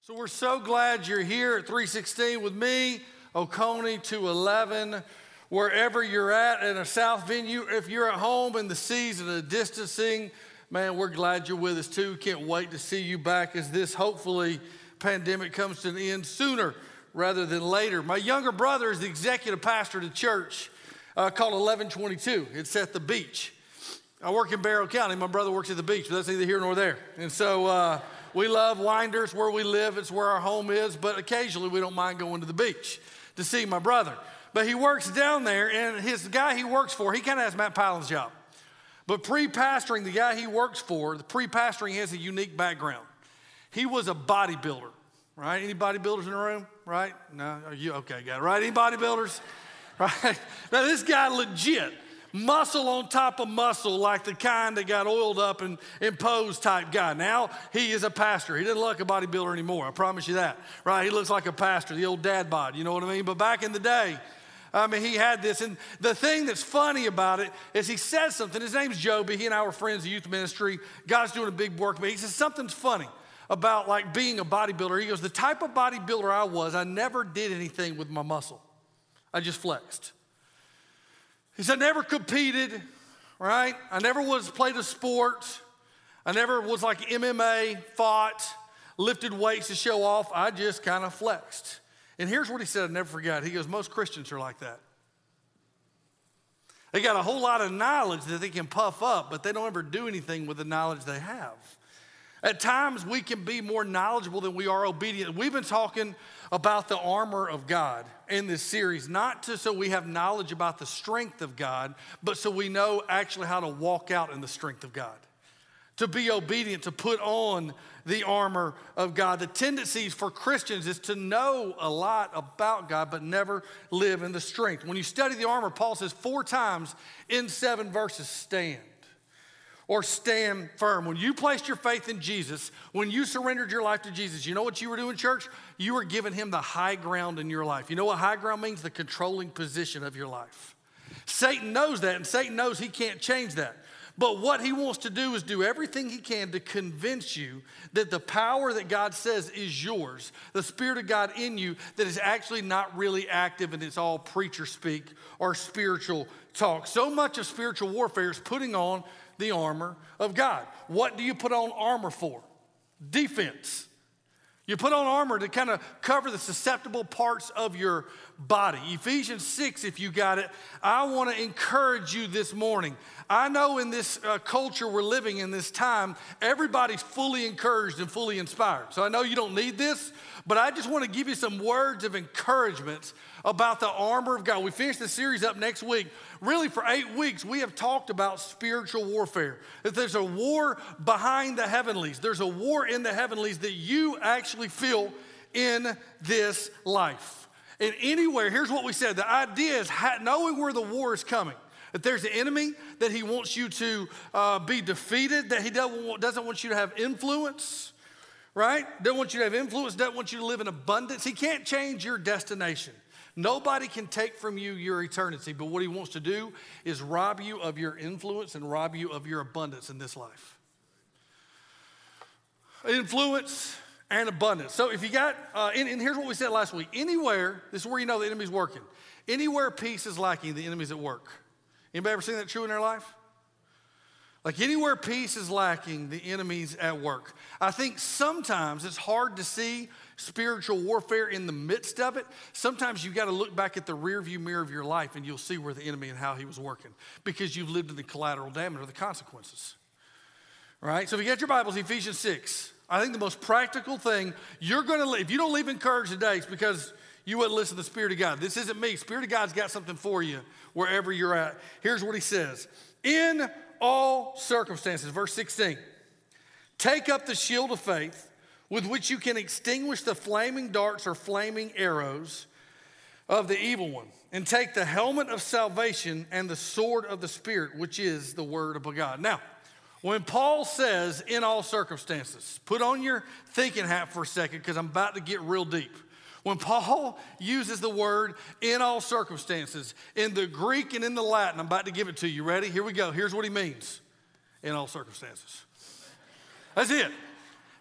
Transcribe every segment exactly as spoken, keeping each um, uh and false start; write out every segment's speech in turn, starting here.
So we're so glad you're here at three sixteen with me, Oconee two eleven, wherever you're at in a South venue. If you're at home in the season of distancing, man, we're glad you're with us too. Can't wait to see you back as this, hopefully, pandemic comes to an end sooner rather than later. My younger brother is the executive pastor at a church uh, called eleven twenty-two. It's at the beach. I work in Barrow County. My brother works at the beach, but that's neither here nor there. And so uh, we love Winders, where we live. It's where our home is, but occasionally we don't mind going to the beach to see my brother. But he works down there, and his the guy he works for, he kind of has Matt Palin's job. But pre-pastoring, the guy he works for, the pre-pastoring has a unique background. He was a bodybuilder, right? Any bodybuilders in the room, right? No? Are you? Okay, got it, right? Any bodybuilders? Right? Now, this guy legit, muscle on top of muscle, like the kind that got oiled up and imposed type guy. Now he is a pastor. He doesn't look like a bodybuilder anymore. I promise you that, right? He looks like a pastor, the old dad bod, you know what I mean? But back in the day, I mean, he had this. And the thing that's funny about it is he says something. His name's Joby. He and I were friends in youth ministry. God's doing a big work. But he says something's funny about like being a bodybuilder. He goes, the type of bodybuilder I was, I never did anything with my muscle. I just flexed. He said, I never competed, right? I never was played a sport. I never was like M M A, fought, lifted weights to show off. I just kind of flexed. And here's what he said, I never forgot. He goes, most Christians are like that. They got a whole lot of knowledge that they can puff up, but they don't ever do anything with the knowledge they have. At times, we can be more knowledgeable than we are obedient. We've been talking about the armor of God in this series, not to, so we have knowledge about the strength of God, but so we know actually how to walk out in the strength of God. To be obedient, to put on the armor of God. The tendencies for Christians is to know a lot about God, but never live in the strength. When you study the armor, Paul says four times in seven verses, stand. Or stand firm. When you placed your faith in Jesus, when you surrendered your life to Jesus, you know what you were doing, church? You were giving him the high ground in your life. You know what high ground means? The controlling position of your life. Satan knows that, and Satan knows he can't change that. But what he wants to do is do everything he can to convince you that the power that God says is yours, the Spirit of God in you, that is actually not really active and it's all preacher speak or spiritual talk. So much of spiritual warfare is putting on the armor of God. What do you put on armor for? Defense. You put on armor to kind of cover the susceptible parts of your body. Ephesians six, if you got it, I want to encourage you this morning. I know in this uh, culture we're living in this time, everybody's fully encouraged and fully inspired. So I know you don't need this, but I just want to give you some words of encouragement about the armor of God. We finish the series up next week. Really, for eight weeks, we have talked about spiritual warfare. That there's a war behind the heavenlies. There's a war in the heavenlies that you actually feel in this life. And anywhere, here's what we said. The idea is knowing where the war is coming. That there's an enemy, that he wants you to uh, be defeated, that he doesn't want you to have influence, right? Doesn't want you to have influence, doesn't want you to live in abundance. He can't change your destination. Nobody can take from you your eternity, but what he wants to do is rob you of your influence and rob you of your abundance in this life. Influence and abundance. So if you got, uh, and, and here's what we said last week. Anywhere, this is where you know the enemy's working. Anywhere peace is lacking, the enemy's at work. Anybody ever seen that true in their life? Like anywhere peace is lacking, the enemy's at work. I think sometimes it's hard to see spiritual warfare in the midst of it. Sometimes you've got to look back at the rearview mirror of your life and you'll see where the enemy and how he was working because you've lived in the collateral damage or the consequences. Right? So if you got your Bibles, Ephesians six, I think the most practical thing you're going to live, if you don't leave encouraged today, it's because you wouldn't listen to the Spirit of God. This isn't me. Spirit of God's got something for you wherever you're at. Here's what he says. In all circumstances, verse sixteen, take up the shield of faith with which you can extinguish the flaming darts or flaming arrows of the evil one, and take the helmet of salvation and the sword of the Spirit, which is the word of God. Now, when Paul says in all circumstances, put on your thinking hat for a second because I'm about to get real deep. When Paul uses the word in all circumstances, in the Greek and in the Latin, I'm about to give it to you. Ready? Here we go. Here's what he means. In all circumstances. That's it.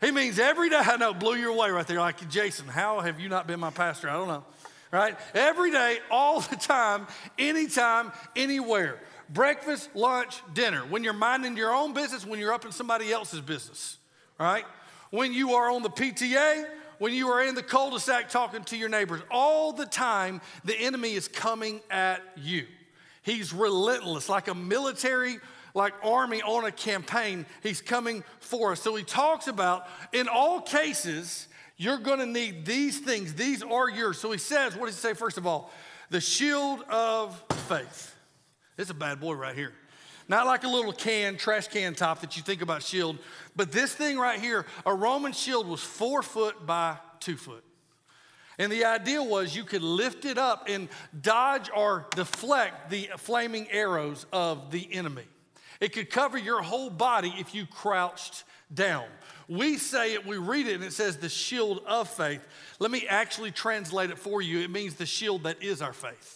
He means every day. I know, blew you away right there. Like, Jason, how have you not been my pastor? I don't know, right? Every day, all the time, anytime, anywhere. Breakfast, lunch, dinner. When you're minding your own business, when you're up in somebody else's business, right? When you are on the P T A, when you are in the cul-de-sac talking to your neighbors, all the time, the enemy is coming at you. He's relentless, like a military, like army on a campaign. He's coming for us. So he talks about, in all cases, you're gonna need these things. These are yours. So he says, what does he say first of all? The shield of faith. It's a bad boy right here. Not like a little can, trash can top that you think about shield, but this thing right here, a Roman shield was four foot by two foot. And the idea was you could lift it up and dodge or deflect the flaming arrows of the enemy. It could cover your whole body if you crouched down. We say it, we read it, and it says the shield of faith. Let me actually translate it for you. It means the shield that is our faith.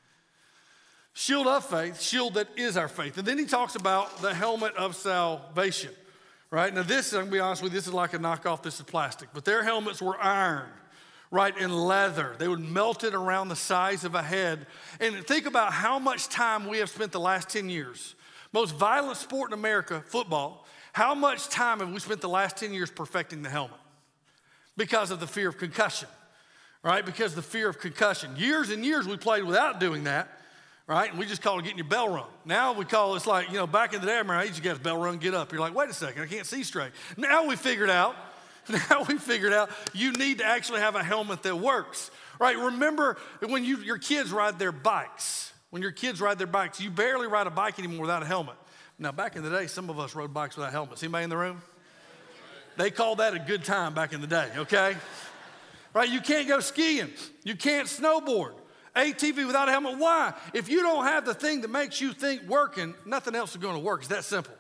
Shield of faith, shield that is our faith. And then he talks about the helmet of salvation, right? Now this, I'm gonna be honest with you, this is like a knockoff, this is plastic. But their helmets were iron, right, and leather. They would melt it around the size of a head. And think about how much time we have spent the last ten years. Most violent sport in America, football. How much time have we spent the last ten years perfecting the helmet? Because of the fear of concussion, right? Because of the fear of concussion. Years and years we played without doing that. Right? And we just call it getting your bell rung. Now we call it, it's like, you know, back in the day, I remember I used to get his bell rung, get up. You're like, wait a second, I can't see straight. Now we figured out, now we figured out you need to actually have a helmet that works. Right? Remember when you, your kids ride their bikes, when your kids ride their bikes, you barely ride a bike anymore without a helmet. Now back in the day, some of us rode bikes without helmets. Anybody in the room? They called that a good time back in the day, okay? Right? You can't go skiing. You can't snowboard. A T V without a helmet. Why? If you don't have the thing that makes you think working, nothing else is going to work. It's that simple.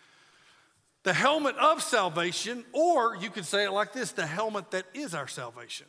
The helmet of salvation, or you could say it like this, the helmet that is our salvation.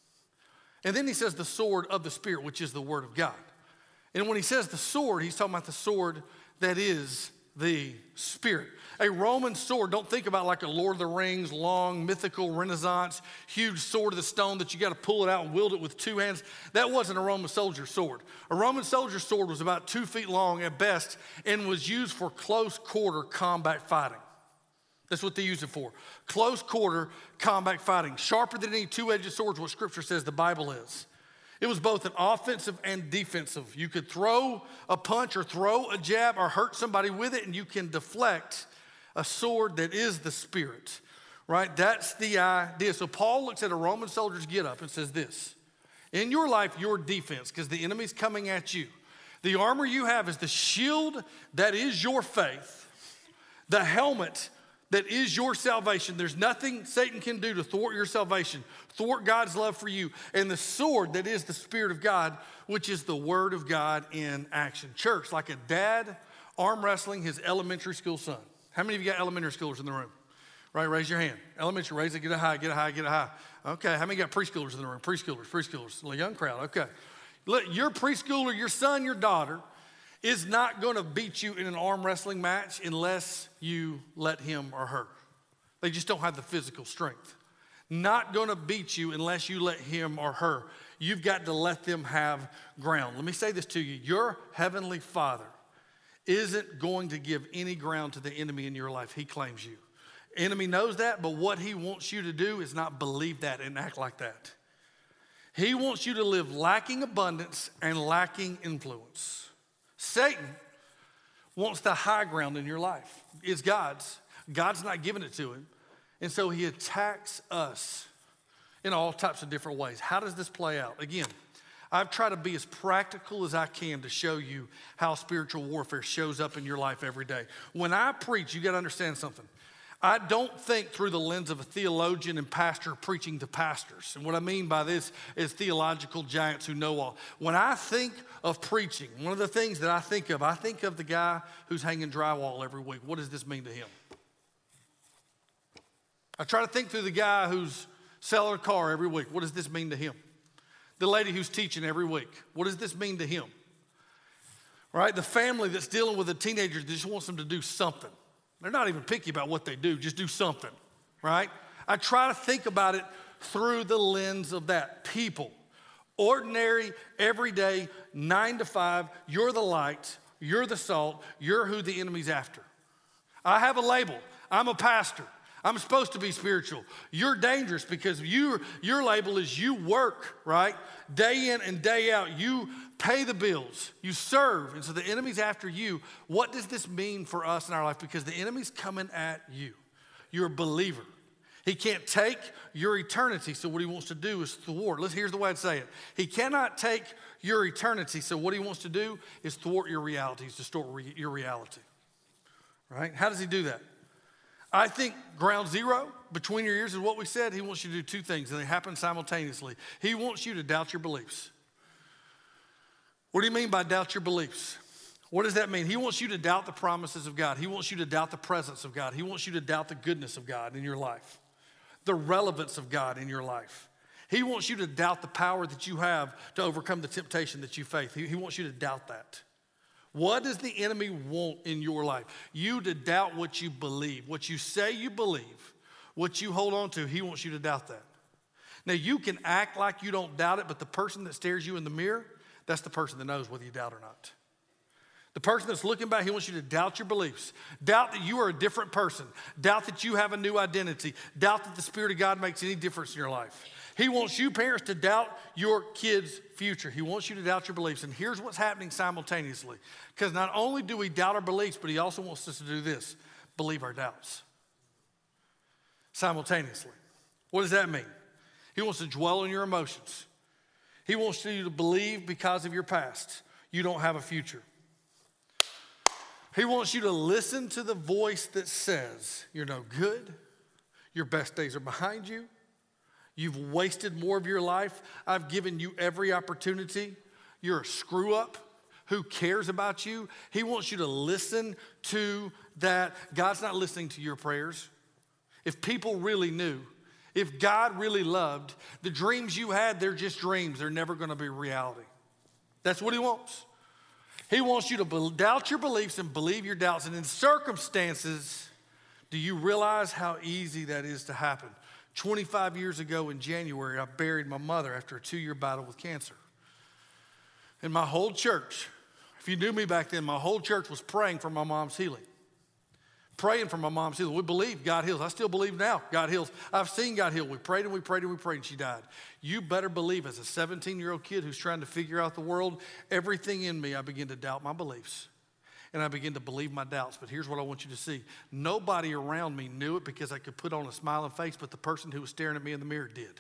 And then he says the sword of the Spirit, which is the word of God. And when he says the sword, he's talking about the sword that is the Spirit. A Roman sword, don't think about like a Lord of the Rings, long, mythical, Renaissance, huge sword of the stone that you got to pull it out and wield it with two hands. That wasn't a Roman soldier's sword. A Roman soldier's sword was about two feet long at best and was used for close quarter combat fighting. That's what they use it for. Close quarter combat fighting. Sharper than any two-edged sword is what Scripture says the Bible is. It was both an offensive and defensive. You could throw a punch or throw a jab or hurt somebody with it, and you can deflect a sword that is the Spirit, right? That's the idea. So Paul looks at a Roman soldier's get up and says this: in your life, your defense, because the enemy's coming at you, the armor you have is the shield that is your faith, the helmet that is your salvation. There's nothing Satan can do to thwart your salvation, thwart God's love for you, and the sword that is the Spirit of God, which is the Word of God in action. Church, like a dad arm wrestling his elementary school son. How many of you got elementary schoolers in the room? Right, raise your hand. Elementary, raise it, get a high, get a high, get a high. Okay, how many got preschoolers in the room? Preschoolers, preschoolers, a young crowd, okay. Look, your preschooler, your son, your daughter is not gonna beat you in an arm wrestling match unless you let him or her. They just don't have the physical strength. Not gonna beat you unless you let him or her. You've got to let them have ground. Let me say this to you. Your heavenly Father isn't going to give any ground to the enemy in your life. He claims you. Enemy knows that, but what he wants you to do is not believe that and act like that. He wants you to live lacking abundance and lacking influence. Satan wants the high ground in your life. It's God's. God's not giving it to him. And so he attacks us in all types of different ways. How does this play out? Again, I've tried to be as practical as I can to show you how spiritual warfare shows up in your life every day. When I preach, you got to understand something. I don't think through the lens of a theologian and pastor preaching to pastors. And what I mean by this is theological giants who know all. When I think of preaching, one of the things that I think of, I think of the guy who's hanging drywall every week. What does this mean to him? I try to think through the guy who's selling a car every week. What does this mean to him? The lady who's teaching every week. What does this mean to him? Right? The family that's dealing with a teenager that just wants them to do something. They're not even picky about what they do, just do something, right? I try to think about it through the lens of that. People, ordinary, everyday, nine to five, you're the light, you're the salt, you're who the enemy's after. I have a label. I'm a pastor. I'm supposed to be spiritual. You're dangerous because you, your label is you work, right? Day in and day out, you pay the bills, you serve, and so the enemy's after you. What does this mean for us in our life? Because the enemy's coming at you. You're a believer. He can't take your eternity, so what he wants to do is thwart. Let's, here's the way I'd say it. He cannot take your eternity, so what he wants to do is thwart your reality, is distort re- your reality, right? How does he do that? I think ground zero between your ears is what we said. He wants you to do two things, and they happen simultaneously. He wants you to doubt your beliefs. What do you mean by doubt your beliefs? What does that mean? He wants you to doubt the promises of God. He wants you to doubt the presence of God. He wants you to doubt the goodness of God in your life, the relevance of God in your life. He wants you to doubt the power that you have to overcome the temptation that you face. He, he wants you to doubt that. What does the enemy want in your life? You to doubt what you believe, what you say you believe, what you hold on to. He wants you to doubt that. Now, you can act like you don't doubt it, but the person that stares you in the mirror, that's the person that knows whether you doubt or not. The person that's looking back, he wants you to doubt your beliefs. Doubt that you are a different person. Doubt that you have a new identity. Doubt that the Spirit of God makes any difference in your life. He wants you, parents, to doubt your kids' future. He wants you to doubt your beliefs. And here's what's happening simultaneously. Because not only do we doubt our beliefs, but he also wants us to do this, believe our doubts. Simultaneously. What does that mean? He wants to dwell on your emotions. He wants you to believe because of your past, you don't have a future. He wants you to listen to the voice that says, you're no good, your best days are behind you, you've wasted more of your life, I've given you every opportunity, you're a screw up, who cares about you? He wants you to listen to that. God's not listening to your prayers. If people really knew, if God really loved, the dreams you had, they're just dreams. They're never going to be reality. That's what he wants. He wants you to be- doubt your beliefs and believe your doubts. And in circumstances, do you realize how easy that is to happen? twenty-five years ago in January, I buried my mother after a two-year battle with cancer. And my whole church, if you knew me back then, my whole church was praying for my mom's healing. Praying for my mom's healing. We believe God heals. I still believe now God heals. I've seen God heal. We prayed and we prayed and we prayed and she died. You better believe as a seventeen-year-old kid who's trying to figure out the world, everything in me, I begin to doubt my beliefs. And I begin to believe my doubts. But here's what I want you to see. Nobody around me knew it because I could put on a smiling face, but the person who was staring at me in the mirror did.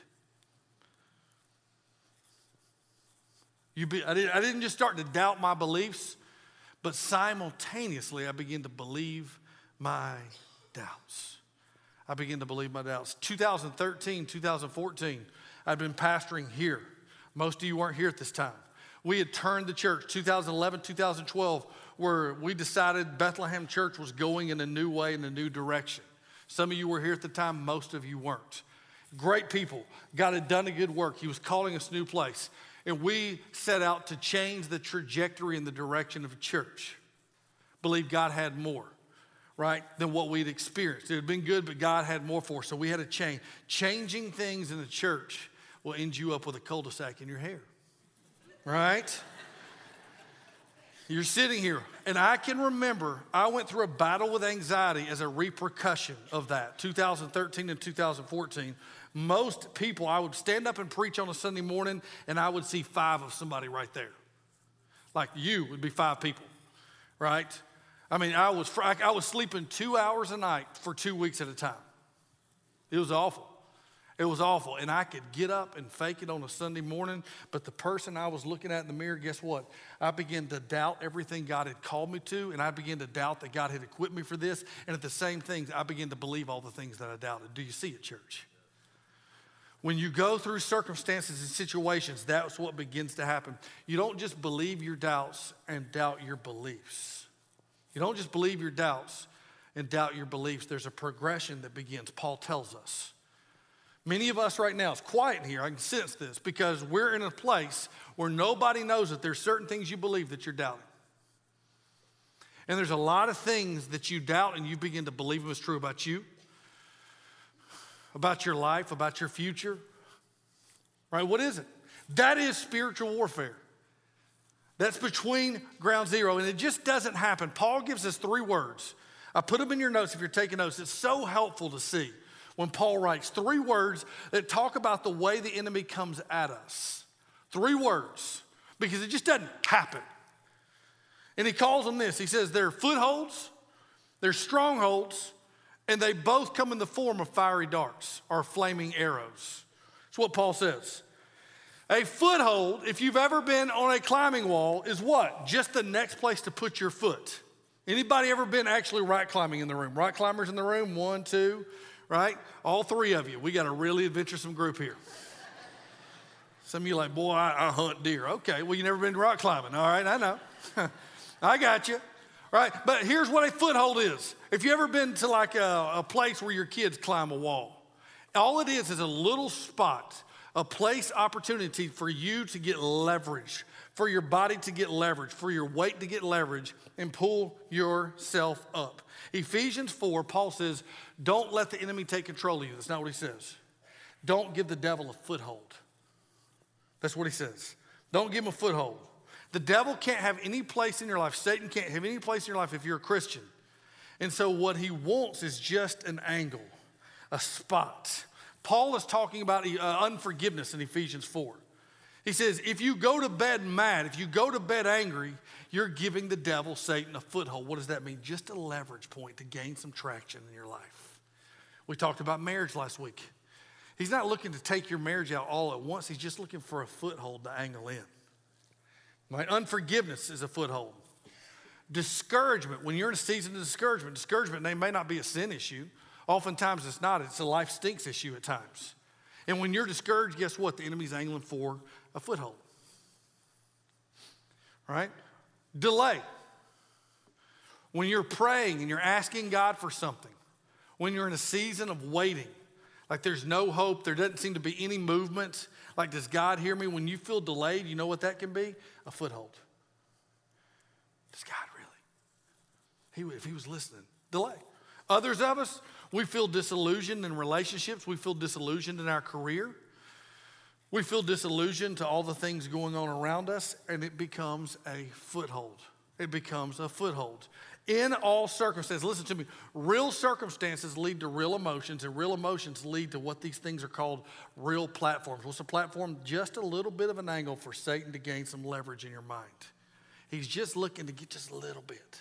You be, I, didn't, I didn't just start to doubt my beliefs, but simultaneously I began to believe my doubts. I began to believe my doubts. two thousand thirteen, two thousand fourteen, I'd been pastoring here. Most of you weren't here at this time. We had turned the church. two thousand eleven, two thousand twelve, where we decided Bethlehem Church was going in a new way, in a new direction. Some of you were here at the time, most of you weren't. Great people. God had done a good work. He was calling us a new place. And we set out to change the trajectory and the direction of the church. Believe God had more, right, than what we'd experienced. It had been good, but God had more for us. So we had to change. Changing things in the church will end you up with a cul-de-sac in your hair, right? You're sitting here, and I can remember I went through a battle with anxiety as a repercussion of that, two thousand thirteen and two thousand fourteen. Most people, I would stand up and preach on a Sunday morning, and I would see five of somebody right there. Like you would be five people, right? I mean, I was, I was sleeping two hours a night for two weeks at a time. It was awful. It was awful. And I could get up and fake it on a Sunday morning, but the person I was looking at in the mirror, guess what? I began to doubt everything God had called me to, and I began to doubt that God had equipped me for this. And at the same thing, I began to believe all the things that I doubted. Do you see it, church? When you go through circumstances and situations, that's what begins to happen. You don't just believe your doubts and doubt your beliefs. You don't just believe your doubts and doubt your beliefs. There's a progression that begins. Paul tells us. Many of us right now, it's quiet in here, I can sense this, because we're in a place where nobody knows that there's certain things you believe that you're doubting. And there's a lot of things that you doubt and you begin to believe them is true about you. about your life, about your future, right? What is it? That is spiritual warfare. That's between ground zero, and it just doesn't happen. Paul gives us three words. I put them in your notes if you're taking notes. It's so helpful to see when Paul writes three words that talk about the way the enemy comes at us. Three words, because it just doesn't happen. And he calls them this. He says they're footholds, they're strongholds, and they both come in the form of fiery darts or flaming arrows. That's what Paul says. A foothold, if you've ever been on a climbing wall, is what? Just the next place to put your foot. Anybody ever been actually rock climbing in the room? Rock climbers in the room? One, two, right? All three of you. We got a really adventuresome group here. Some of you are like, boy, I, I hunt deer. Okay, well, you never been rock climbing. All right, I know. I got you. Right? But here's what a foothold is. If you ever been to like a, a place where your kids climb a wall, all it is is a little spot, a place opportunity for you to get leverage, for your body to get leverage, for your weight to get leverage and pull yourself up. Ephesians four, Paul says, don't let the enemy take control of you. That's not what he says. Don't give the devil a foothold. That's what he says. Don't give him a foothold. The devil can't have any place in your life. Satan can't have any place in your life if you're a Christian. And so what he wants is just an angle, a spot. Paul is talking about uh, unforgiveness in Ephesians four. He says, if you go to bed mad, if you go to bed angry, you're giving the devil, Satan, a foothold. What does that mean? Just a leverage point to gain some traction in your life. We talked about marriage last week. He's not looking to take your marriage out all at once. He's just looking for a foothold to angle in. Right? Unforgiveness is a foothold. Discouragement, when you're in a season of discouragement, discouragement they may not be a sin issue. Oftentimes it's not. It's a life stinks issue at times. And when you're discouraged, guess what? The enemy's angling for a foothold. Right? Delay. When you're praying and you're asking God for something, when you're in a season of waiting, like there's no hope, there doesn't seem to be any movement. Like, does God hear me? When you feel delayed, you know what that can be? A foothold. Does God really? He, if he was listening, delay. Others of us, we feel disillusioned in relationships. We feel disillusioned in our career. We feel disillusioned to all the things going on around us, and it becomes a foothold. It becomes a foothold. In all circumstances, listen to me, real circumstances lead to real emotions, and real emotions lead to what these things are called real platforms. What's a platform? Just a little bit of an angle for Satan to gain some leverage in your mind. He's just looking to get just a little bit.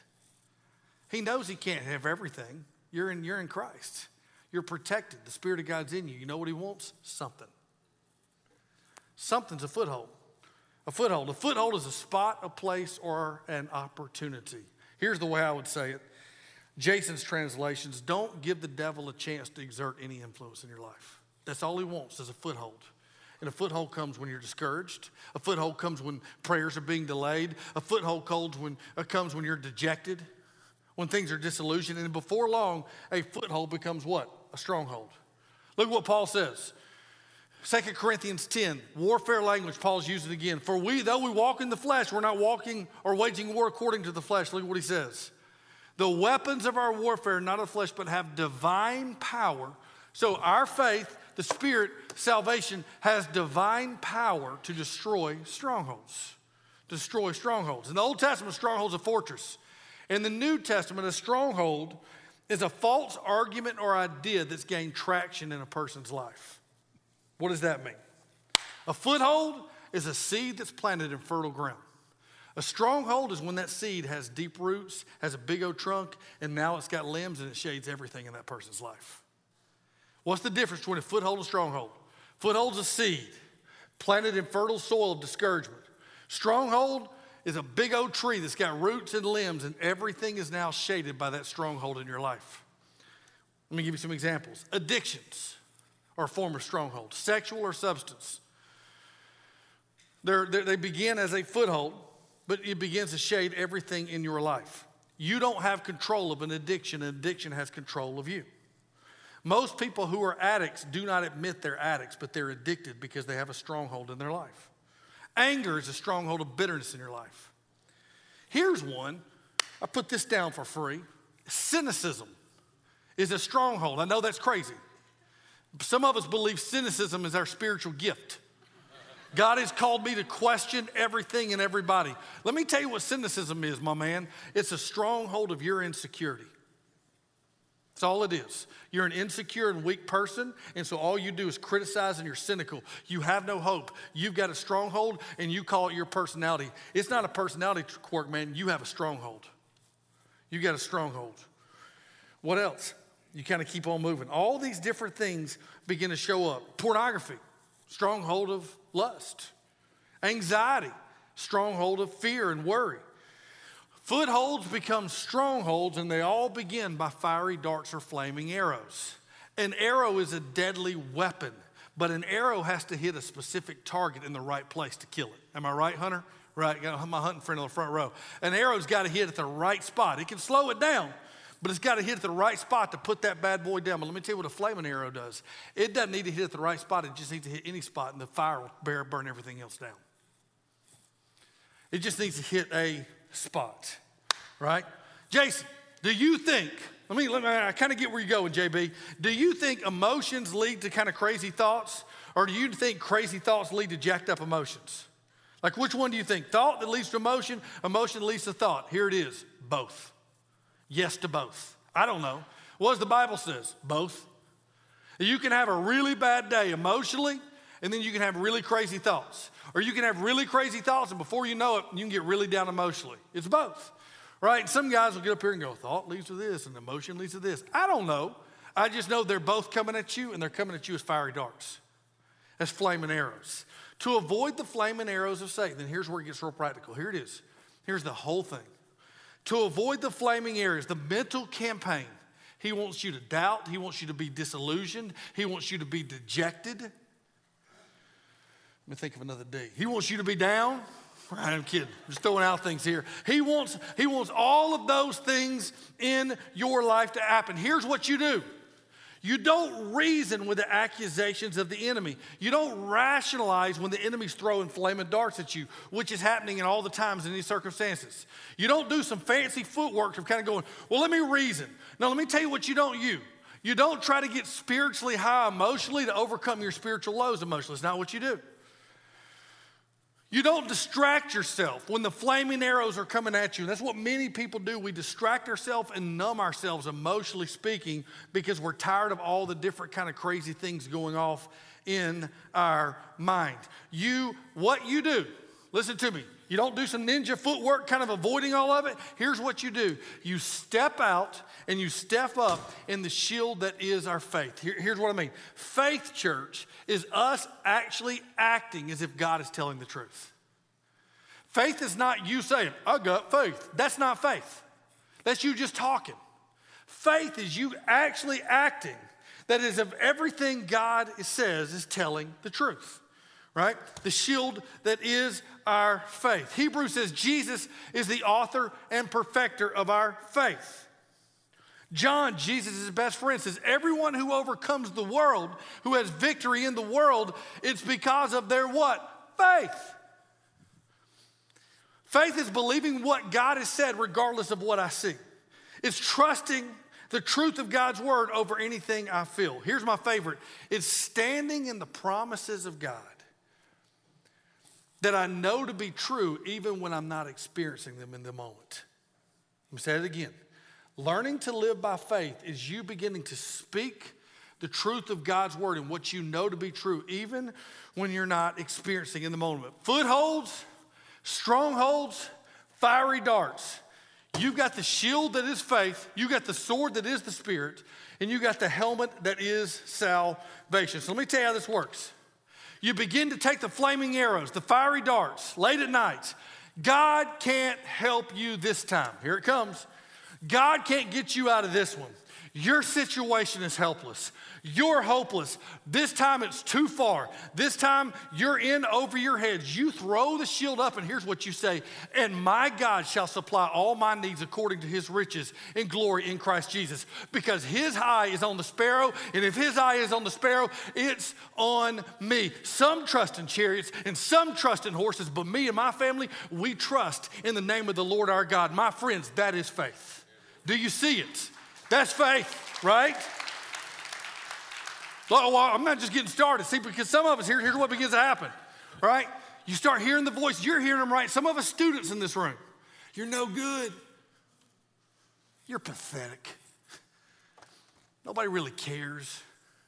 He knows he can't have everything. You're in, you're in Christ. You're protected. The Spirit of God's in you. You know what he wants? Something. Something's a foothold. A foothold. A foothold is a spot, a place, or an opportunity. Here's the way I would say it. Jason's translations, don't give the devil a chance to exert any influence in your life. That's all he wants is a foothold. And a foothold comes when you're discouraged. A foothold comes when prayers are being delayed. A foothold comes when, uh, comes when you're dejected, when things are disillusioned. And before long, a foothold becomes what? A stronghold. Look what Paul says. Second Corinthians ten, warfare language, Paul's using it again. For we, though we walk in the flesh, we're not walking or waging war according to the flesh. Look at what he says. The weapons of our warfare, not of flesh, but have divine power. So our faith, the Spirit, salvation, has divine power to destroy strongholds. Destroy strongholds. In the Old Testament, stronghold's a fortress. In the New Testament, a stronghold is a false argument or idea that's gained traction in a person's life. What does that mean? A foothold is a seed that's planted in fertile ground. A stronghold is when that seed has deep roots, has a big old trunk, and now it's got limbs and it shades everything in that person's life. What's the difference between a foothold and a stronghold? Foothold's a seed planted in fertile soil of discouragement. Stronghold is a big old tree that's got roots and limbs, and everything is now shaded by that stronghold in your life. Let me give you some examples. Addictions are a form of stronghold, sexual or substance. They're, they're, they begin as a foothold, but it begins to shade everything in your life. You don't have control of an addiction. An addiction has control of you. Most people who are addicts do not admit they're addicts, but they're addicted because they have a stronghold in their life. Anger is a stronghold of bitterness in your life. Here's one. I put this down for free. Cynicism is a stronghold. I know that's crazy. Some of us believe cynicism is our spiritual gift. God has called me to question everything and everybody. Let me tell you what cynicism is, my man. It's a stronghold of your insecurity. That's all it is. You're an insecure and weak person, and so all you do is criticize and you're cynical. You have no hope. You've got a stronghold, and you call it your personality. It's not a personality quirk, man. You have a stronghold. You got a stronghold. What else? You kind of keep on moving. All these different things begin to show up. Pornography, stronghold of lust. Anxiety, stronghold of fear and worry. Footholds become strongholds, and they all begin by fiery darts or flaming arrows. An arrow is a deadly weapon, but an arrow has to hit a specific target in the right place to kill it. Am I right, Hunter? Right, got my hunting friend on the front row. An arrow's got to hit at the right spot. It can slow it down, but it's got to hit at the right spot to put that bad boy down. But let me tell you what a flaming arrow does. It doesn't need to hit at the right spot. It just needs to hit any spot, and the fire will burn everything else down. It just needs to hit a spot, right? Jason, do you think, let me, let me I kind of get where you're going, J B. Do you think emotions lead to kind of crazy thoughts, or do you think crazy thoughts lead to jacked up emotions? Like, which one do you think? Thought that leads to emotion, emotion leads to thought. Here it is, both. Yes to both. I don't know. What does the Bible says? Both. You can have a really bad day emotionally, and then you can have really crazy thoughts. Or you can have really crazy thoughts, and before you know it, you can get really down emotionally. It's both, right? And some guys will get up here and go, thought leads to this, and emotion leads to this. I don't know. I just know they're both coming at you, and they're coming at you as fiery darts, as flaming arrows. To avoid the flaming arrows of Satan, then here's where it gets real practical. Here it is. Here's the whole thing. To avoid the flaming arrows, the mental campaign, he wants you to doubt. He wants you to be disillusioned. He wants you to be dejected. Let me think of another D. He wants you to be down. I'm kidding. I'm just throwing out things here. He wants, he wants all of those things in your life to happen. Here's what you do. You don't reason with the accusations of the enemy. You don't rationalize when the enemy's throwing flaming darts at you, which is happening in all the times in these circumstances. You don't do some fancy footwork of kind of going, well, let me reason. No, let me tell you what you don't do. You don't try to get spiritually high emotionally to overcome your spiritual lows emotionally. It's not what you do. You don't distract yourself when the flaming arrows are coming at you. That's what many people do. We distract ourselves and numb ourselves, emotionally speaking, because we're tired of all the different kind of crazy things going off in our mind. You, what you do, listen to me. You don't do some ninja footwork kind of avoiding all of it. Here's what you do. You step out and you step up in the shield that is our faith. Here, here's what I mean. Faith, church, is us actually acting as if God is telling the truth. Faith is not you saying, I got faith. That's not faith. That's you just talking. Faith is you actually acting that is of everything God says is telling the truth. Right? The shield that is our faith. Hebrews says Jesus is the author and perfecter of our faith. John, Jesus' best friend, says everyone who overcomes the world, who has victory in the world, it's because of their what? Faith. Faith is believing what God has said regardless of what I see. It's trusting the truth of God's word over anything I feel. Here's my favorite. It's standing in the promises of God that I know to be true even when I'm not experiencing them in the moment. Let me say it again. Learning to live by faith is you beginning to speak the truth of God's word and what you know to be true even when you're not experiencing in the moment. Footholds, strongholds, fiery darts. You've got the shield that is faith, you got the sword that is the Spirit, and you got the helmet that is salvation. So let me tell you how this works. You begin to take the flaming arrows, the fiery darts, late at night. God can't help you this time. Here it comes. God can't get you out of this one. Your situation is helpless. You're hopeless. This time it's too far. This time you're in over your heads. You throw the shield up, and here's what you say. And my God shall supply all my needs according to his riches in glory in Christ Jesus. Because his eye is on the sparrow, and if his eye is on the sparrow, it's on me. Some trust in chariots and some trust in horses, but me and my family, we trust in the name of the Lord our God. My friends, that is faith. Do you see it? That's faith, right? Oh, well, I'm not just getting started. See, because some of us here, here's what begins to happen, right? You start hearing the voice. You're hearing them right. Some of us students in this room, you're no good. You're pathetic. Nobody really cares,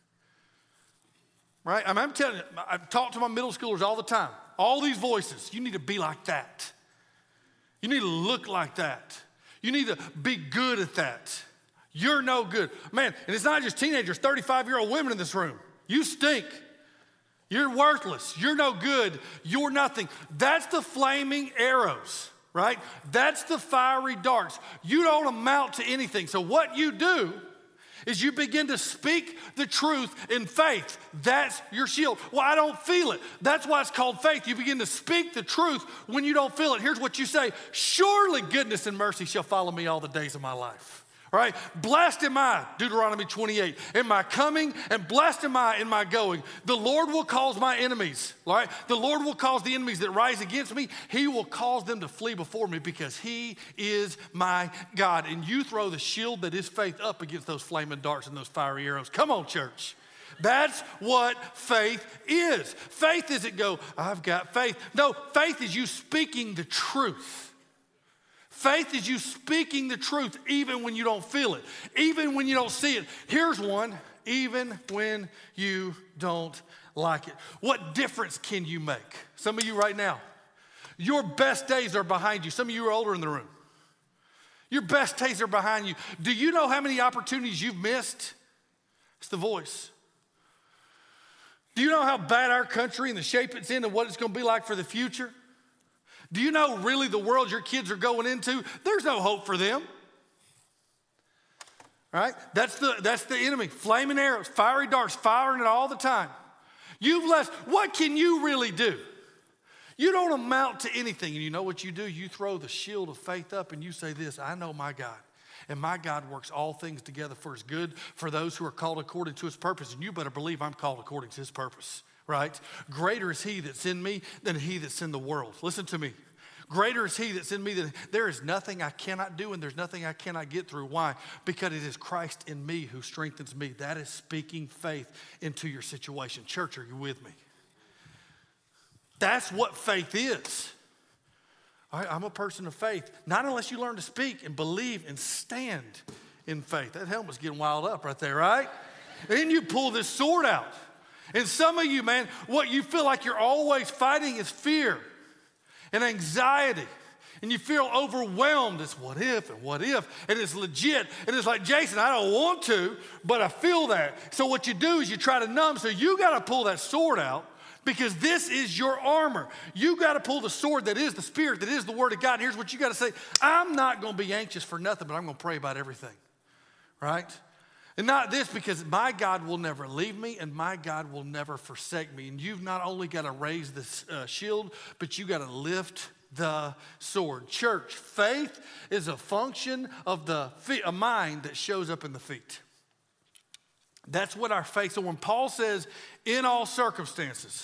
right? I mean, I'm telling you, I talk to my middle schoolers all the time. All these voices, you need to be like that. You need to look like that. You need to be good at that. You're no good. Man, and it's not just teenagers, thirty-five-year-old women in this room. You stink. You're worthless. You're no good. You're nothing. That's the flaming arrows, right? That's the fiery darts. You don't amount to anything. So what you do is you begin to speak the truth in faith. That's your shield. Well, I don't feel it. That's why it's called faith. You begin to speak the truth when you don't feel it. Here's what you say: surely goodness and mercy shall follow me all the days of my life. All right, blessed am I, Deuteronomy twenty-eight, in my coming, and blessed am I in my going. The Lord will cause my enemies, all right? The Lord will cause the enemies that rise against me, he will cause them to flee before me, because he is my God. And you throw the shield that is faith up against those flaming darts and those fiery arrows. Come on, church. That's what faith is. Faith isn't go, I've got faith. No, faith is you speaking the truth. Faith is you speaking the truth even when you don't feel it, even when you don't see it. Here's one: even when you don't like it. What difference can you make? Some of you right now, your best days are behind you. Some of you are older in the room. Your best days are behind you. Do you know how many opportunities you've missed? It's the voice. Do you know how bad our country and the shape it's in and what it's going to be like for the future? Do you know really the world your kids are going into? There's no hope for them. Right? That's the, that's the enemy. Flaming arrows, fiery darts, firing it all the time. You've left. What can you really do? You don't amount to anything. And you know what you do? You throw the shield of faith up and you say this: I know my God. And my God works all things together for his good, for those who are called according to his purpose. And you better believe I'm called according to his purpose. Right? Greater is he that's in me than he that's in the world. Listen to me. Greater is he that's in me than there is nothing I cannot do, and there's nothing I cannot get through. Why? Because it is Christ in me who strengthens me. That is speaking faith into your situation. Church, are you with me? That's what faith is. All right, I'm a person of faith. Not unless you learn to speak and believe and stand in faith. That helmet's getting wild up right there, right? Then you pull this sword out. And some of you, man, what you feel like you're always fighting is fear and anxiety. And you feel overwhelmed. It's what if and what if. And it's legit. And it's like, Jason, I don't want to, but I feel that. So what you do is you try to numb. So you got to pull that sword out, because this is your armor. You got to pull the sword that is the Spirit, that is the Word of God. And here's what you got to say: I'm not going to be anxious for nothing, but I'm going to pray about everything. Right? And not this, because my God will never leave me and my God will never forsake me. And you've not only got to raise the uh, shield, but you got to lift the sword. Church, faith is a function of the feet, a mind that shows up in the feet. That's what our faith. So when Paul says, in all circumstances,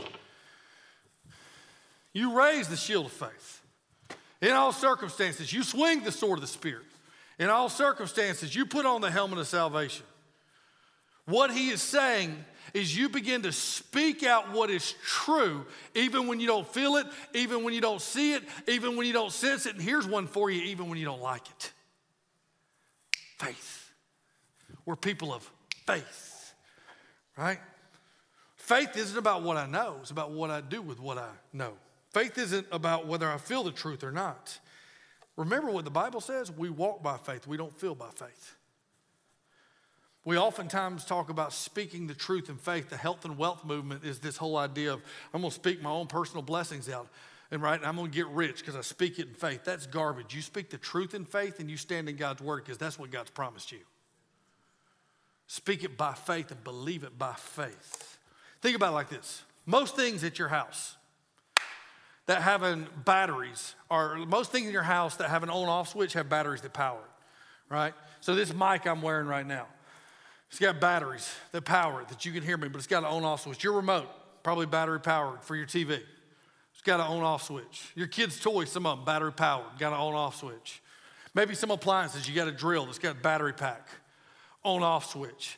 you raise the shield of faith. In all circumstances, you swing the sword of the Spirit. In all circumstances, you put on the helmet of salvation. What he is saying is you begin to speak out what is true, even when you don't feel it, even when you don't see it, even when you don't sense it. And here's one for you: even when you don't like it. Faith. We're people of faith, right? Faith isn't about what I know. It's about what I do with what I know. Faith isn't about whether I feel the truth or not. Remember what the Bible says: we walk by faith, we don't feel by faith. We oftentimes talk about speaking the truth in faith. The health and wealth movement is this whole idea of, I'm going to speak my own personal blessings out, and right, I'm going to get rich because I speak it in faith. That's garbage. You speak the truth in faith and you stand in God's word, because that's what God's promised you. Speak it by faith and believe it by faith. Think about it like this: most things at your house that have batteries, or most things in your house that have an on-off switch have batteries that power it, right? So this mic I'm wearing right now, it's got batteries that power it, that you can hear me, but it's got an on-off switch. Your remote, probably battery powered for your T V. It's got an on-off switch. Your kids' toys, some of them battery powered, got an on-off switch. Maybe some appliances, you got a drill that's got a battery pack, on-off switch.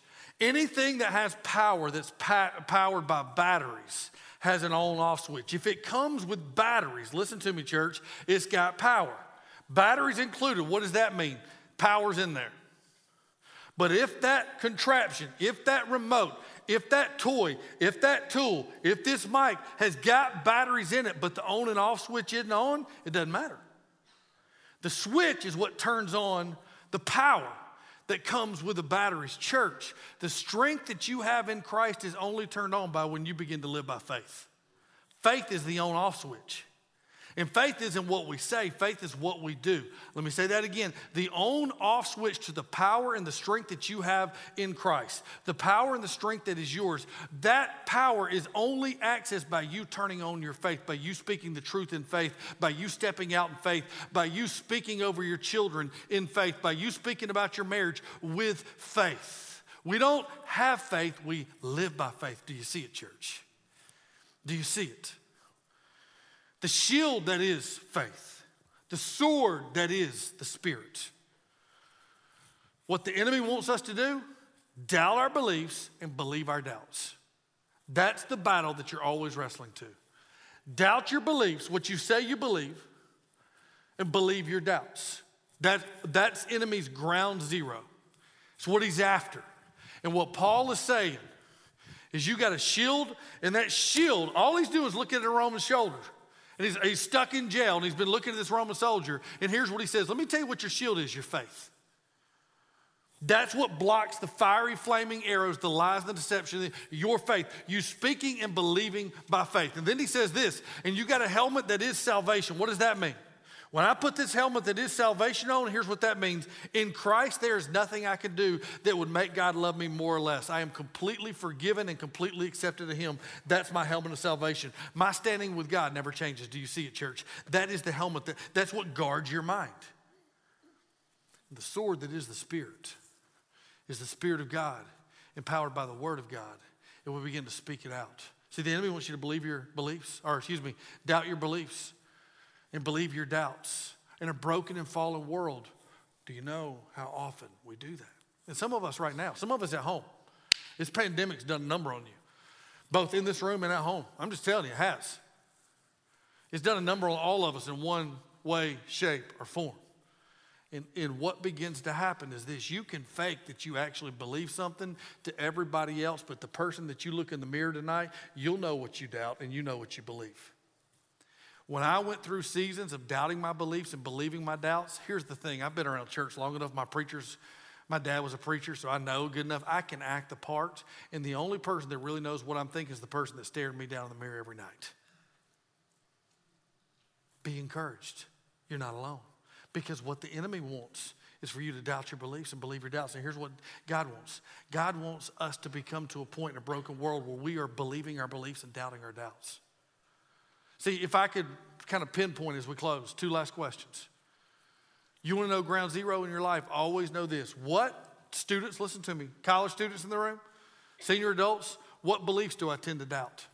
Anything that has power that's pa- powered by batteries has an on-off switch. If it comes with batteries, listen to me, church, it's got power. Batteries included, what does that mean? Power's in there. But if that contraption, if that remote, if that toy, if that tool, if this mic has got batteries in it, but the on and off switch isn't on, it doesn't matter. The switch is what turns on the power that comes with the batteries. Church, the strength that you have in Christ is only turned on by when you begin to live by faith. Faith is the on-off switch. And faith isn't what we say, faith is what we do. Let me say that again. The on-off switch to the power and the strength that you have in Christ, the power and the strength that is yours, that power is only accessed by you turning on your faith, by you speaking the truth in faith, by you stepping out in faith, by you speaking over your children in faith, by you speaking about your marriage with faith. We don't have faith, we live by faith. Do you see it, church? Do you see it? The shield that is faith, the sword that is the Spirit. What the enemy wants us to do, doubt our beliefs and believe our doubts. That's the battle that you're always wrestling to. Doubt your beliefs, what you say you believe, and believe your doubts. That, that's enemy's ground zero. It's what he's after. And what Paul is saying is you got a shield, and that shield, all he's doing is looking at a Roman's shoulder. And he's, he's stuck in jail, and he's been looking at this Roman soldier. And here's what he says. Let me tell you what your shield is, your faith. That's what blocks the fiery, flaming arrows, the lies, the deception, your faith. You speaking and believing by faith. And then he says this, and you got a helmet that is salvation. What does that mean? When I put this helmet that is salvation on, here's what that means. In Christ, there is nothing I can do that would make God love me more or less. I am completely forgiven and completely accepted of him. That's my helmet of salvation. My standing with God never changes. Do you see it, church? That is the helmet. That, that's what guards your mind. The sword that is the Spirit is the Spirit of God, empowered by the Word of God. And we begin to speak it out. See, the enemy wants you to believe your beliefs, or excuse me, doubt your beliefs. And believe your doubts. In a broken and fallen world, do you know how often we do that? And some of us right now, some of us at home, this pandemic's done a number on you, both in this room and at home. I'm just telling you, it has. It's done a number on all of us in one way, shape, or form. And, and what begins to happen is this. You can fake that you actually believe something to everybody else, but the person that you look in the mirror tonight, you'll know what you doubt and you know what you believe. When I went through seasons of doubting my beliefs and believing my doubts, here's the thing. I've been around church long enough. My preachers, my dad was a preacher, so I know good enough. I can act the part, and the only person that really knows what I'm thinking is the person that stared me down in the mirror every night. Be encouraged. You're not alone. Because what the enemy wants is for you to doubt your beliefs and believe your doubts. And here's what God wants. God wants us to become to a point in a broken world where we are believing our beliefs and doubting our doubts. See, if I could kind of pinpoint as we close, two last questions. You want to know ground zero in your life? Always know this. What students, listen to me, college students in the room, senior adults, what beliefs do I tend to doubt?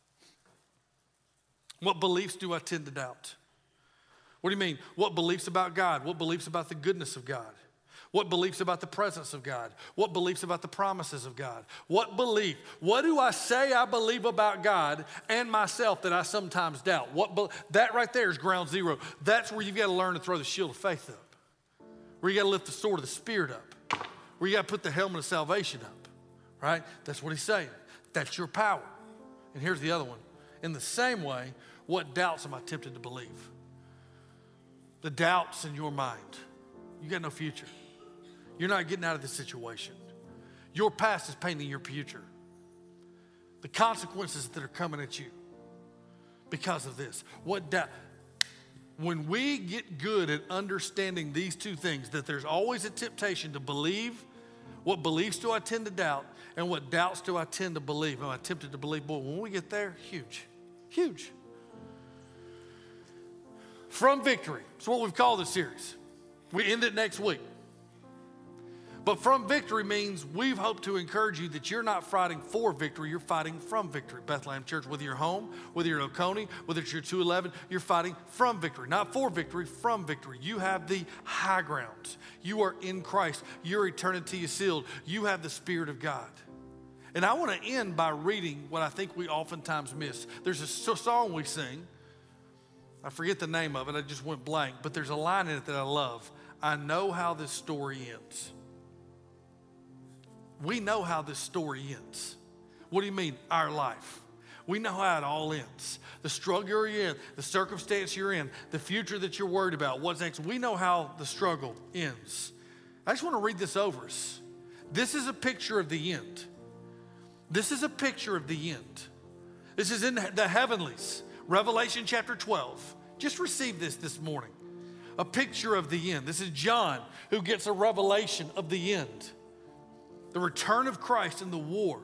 What beliefs do I tend to doubt? What do you mean? What beliefs about God? What beliefs about the goodness of God? What beliefs about the presence of God? What beliefs about the promises of God? What belief? What do I say I believe about God and myself that I sometimes doubt? What be- that right there is ground zero. That's where you've got to learn to throw the shield of faith up. Where you got to lift the sword of the Spirit up. Where you got to put the helmet of salvation up. Right? That's what he's saying. That's your power. And here's the other one. In the same way, what doubts am I tempted to believe? The doubts in your mind. You got no future. You're not getting out of this situation. Your past is painting your future. The consequences that are coming at you because of this. What doubt? When we get good at understanding these two things, that there's always a temptation to believe, what beliefs do I tend to doubt, and what doubts do I tend to believe? Am I tempted to believe? Boy, when we get there, huge, huge. From Victory. It's what we've called this series. We end it next week. But from victory means we've hoped to encourage you that you're not fighting for victory, you're fighting from victory. Bethlehem Church, whether you're home, whether you're at Oconee, whether it's your two eleven, you're fighting from victory. Not for victory, from victory. You have the high ground. You are in Christ. Your eternity is sealed. You have the Spirit of God. And I want to end by reading what I think we oftentimes miss. There's a song we sing. I forget the name of it. I just went blank. But there's a line in it that I love. I know how this story ends. We know how this story ends. What do you mean? Our life. We know how it all ends. The struggle you're in, the circumstance you're in, the future that you're worried about, what's next. We know how the struggle ends. I just want to read this over us. This is a picture of the end. This is a picture of the end. This is in the heavenlies. Revelation chapter twelve. Just receive this this morning. A picture of the end. This is John who gets a revelation of the end. The return of Christ and the war.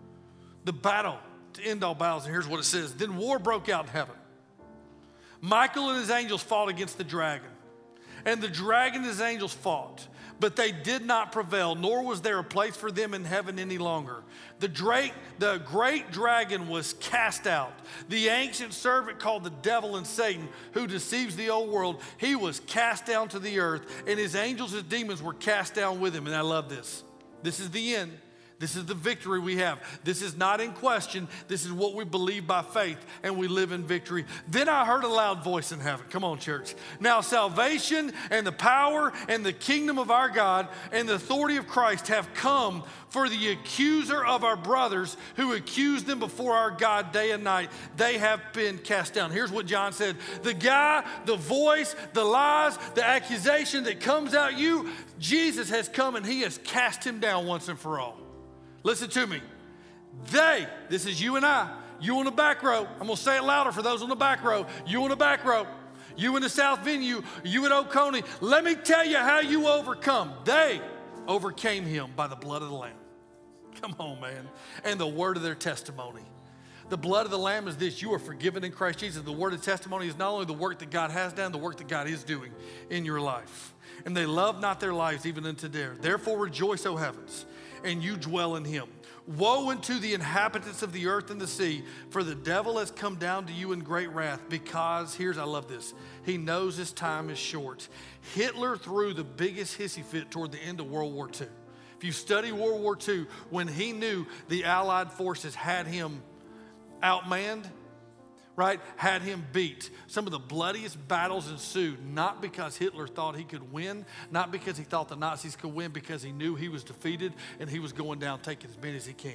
The battle to end all battles. And here's what it says. Then war broke out in heaven. Michael and his angels fought against the dragon. And the dragon and his angels fought. But they did not prevail, nor was there a place for them in heaven any longer. The, dra- the great dragon was cast out. The ancient servant called the devil and Satan, who deceives the old world, he was cast down to the earth, and his angels and demons were cast down with him. And I love this. This is the end. This is the victory we have. This is not in question. This is what we believe by faith, and we live in victory. Then I heard a loud voice in heaven. Come on, church. Now salvation and the power and the kingdom of our God and the authority of Christ have come, for the accuser of our brothers who accused them before our God day and night, they have been cast down. Here's what John said. The guy, the voice, the lies, the accusation that comes out you, Jesus has come and he has cast him down once and for all. Listen to me. They, this is you and I, you on the back row. I'm going to say it louder for those on the back row. You on the back row. You in the South Venue. You at Oconee. Let me tell you how you overcome. They overcame him by the blood of the Lamb. Come on, man. And the word of their testimony. The blood of the Lamb is this. You are forgiven in Christ Jesus. The word of testimony is not only the work that God has done, the work that God is doing in your life. And they love not their lives even unto death. Therefore rejoice, O heavens, and you dwell in him. Woe unto the inhabitants of the earth and the sea, for the devil has come down to you in great wrath, because, here's, I love this, he knows his time is short. Hitler threw the biggest hissy fit toward the end of World War Two. If you study World War Two, when he knew the Allied forces had him outmanned, right, had him beat. Some of the bloodiest battles ensued, not because Hitler thought he could win, not because he thought the Nazis could win, because he knew he was defeated and he was going down taking as many as he can.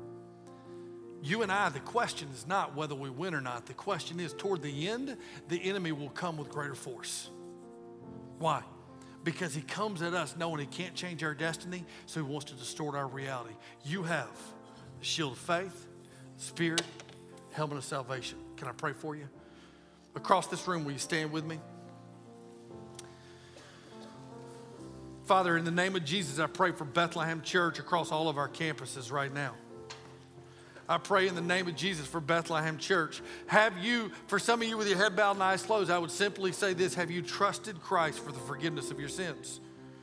You and I, the question is not whether we win or not. The question is, toward the end, the enemy will come with greater force. Why? Because he comes at us knowing he can't change our destiny, so he wants to distort our reality. You have the shield of faith, spirit, helmet of salvation. Can I pray for you? Across this room, will you stand with me? Father, in the name of Jesus, I pray for Bethlehem Church across all of our campuses right now. I pray in the name of Jesus for Bethlehem Church. Have you, for some of you with your head bowed and eyes closed, I would simply say this: have you trusted Christ for the forgiveness of your sins?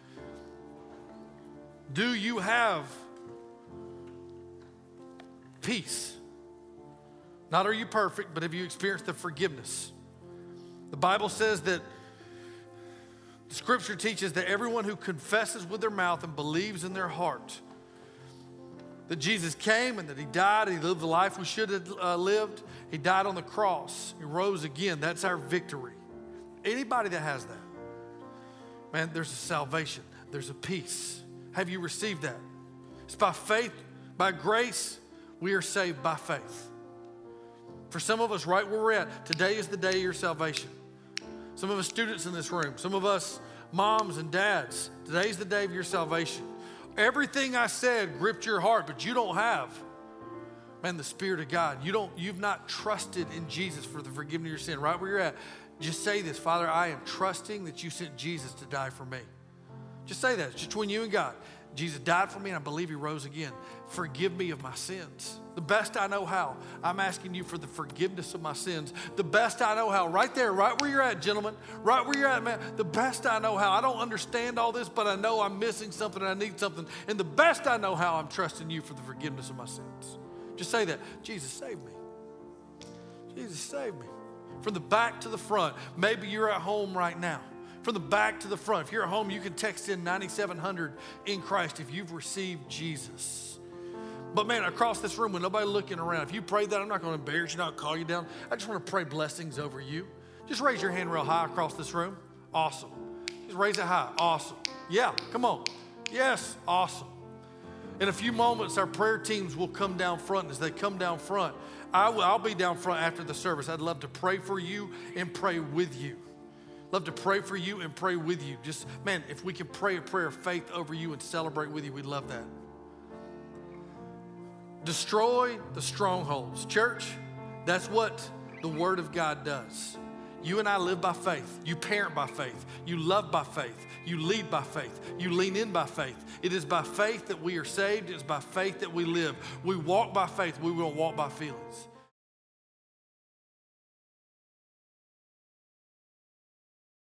Do you have peace? Not are you perfect, but have you experienced the forgiveness? The Bible says that the Scripture teaches that everyone who confesses with their mouth and believes in their heart that Jesus came and that he died and he lived the life we should have uh, lived. He died on the cross. He rose again. That's our victory. Anybody that has that, man, there's a salvation. There's a peace. Have you received that? It's by faith, by grace, we are saved by faith. For some of us, right where we're at, today is the day of your salvation. Some of us students in this room, some of us moms and dads, today's the day of your salvation. Everything I said gripped your heart, but you don't have, man, the Spirit of God. You don't, you've not trusted in Jesus for the forgiveness of your sin. Right where you're at, just say this: Father, I am trusting that you sent Jesus to die for me. Just say that. It's just between you and God. Jesus died for me and I believe he rose again. Forgive me of my sins. The best I know how, I'm asking you for the forgiveness of my sins. The best I know how, right there, right where you're at, gentlemen, right where you're at, man. The best I know how. I don't understand all this, but I know I'm missing something and I need something. And the best I know how, I'm trusting you for the forgiveness of my sins. Just say that. Jesus, save me. Jesus, save me. From the back to the front. Maybe you're at home right now. From the back to the front. If you're at home, you can text in ninety-seven hundred in Christ if you've received Jesus. But man, across this room with nobody looking around, if you prayed that, I'm not going to embarrass you, not call you down. I just want to pray blessings over you. Just raise your hand real high across this room. Awesome. Just raise it high. Awesome. Yeah, come on. Yes, awesome. In a few moments, our prayer teams will come down front. And as they come down front, I will, I'll be down front after the service. I'd love to pray for you and pray with you. Love to pray for you and pray with you. Just, man, if we can pray a prayer of faith over you and celebrate with you, we'd love that. Destroy the strongholds. Church, that's what the Word of God does. You and I live by faith. You parent by faith. You love by faith. You lead by faith. You lean in by faith. It is by faith that we are saved. It is by faith that we live. We walk by faith. We will walk by feelings.